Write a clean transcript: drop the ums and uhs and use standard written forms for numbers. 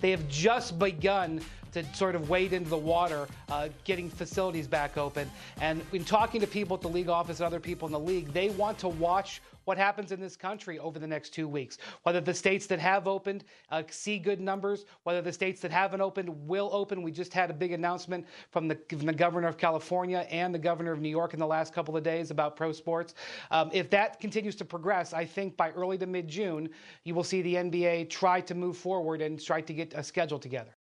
They have just begun to sort of wade into the water, getting facilities back open. And in talking to people at the league office and other people in the league, they want to watch what happens in this country over the next 2 weeks. Whether the states that have opened see good numbers, whether the states that haven't opened will open. We just had a big announcement from the governor of California and the governor of New York in the last couple of days about pro sports. If that continues to progress, I think by early to mid-June, you will see the NBA try to move forward and try to get a schedule together.